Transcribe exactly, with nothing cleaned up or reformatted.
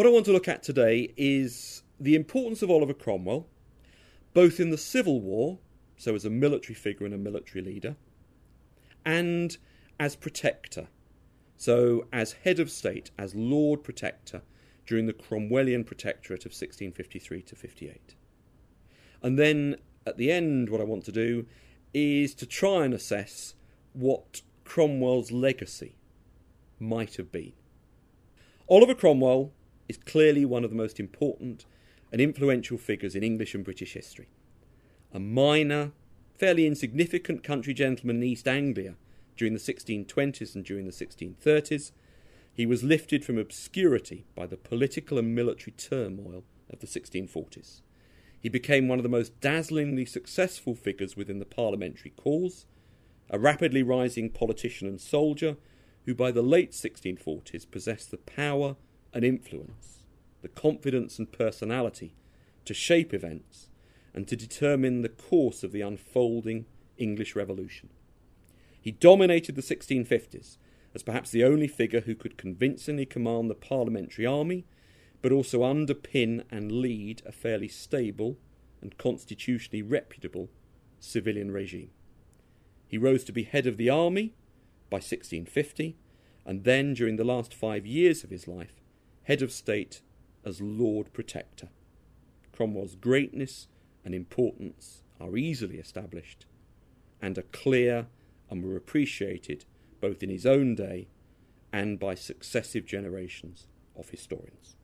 What I want to look at today is the importance of Oliver Cromwell, both in the Civil War, so as a military figure and a military leader, and as protector, so as head of state, as Lord Protector during the Cromwellian Protectorate of sixteen fifty-three to fifty-eight. And then at the end, what I want to do is to try and assess what Cromwell's legacy might have been. Oliver Cromwell is clearly one of the most important and influential figures in English and British history. A minor, fairly insignificant country gentleman in East Anglia during the sixteen twenties and during the sixteen thirties, he was lifted from obscurity by the political and military turmoil of the sixteen forties. He became one of the most dazzlingly successful figures within the parliamentary cause, a rapidly rising politician and soldier who by the late sixteen forties possessed the power and influence, the confidence and personality to shape events and to determine the course of the unfolding English Revolution. He dominated the sixteen fifties as perhaps the only figure who could convincingly command the parliamentary army, but also underpin and lead a fairly stable and constitutionally reputable civilian regime. He rose to be head of the army by sixteen fifty, and then, during the last five years of his life, head of state as Lord Protector. Cromwell's greatness and importance are easily established and are clear and were appreciated both in his own day and by successive generations of historians.